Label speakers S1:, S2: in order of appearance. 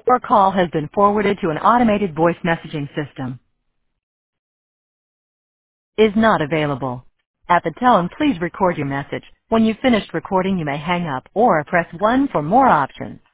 S1: Your call has been forwarded to an automated voice messaging system. Is not available. At the tone, please record your message. When you've finished recording, you may hang up or press 1 for more options.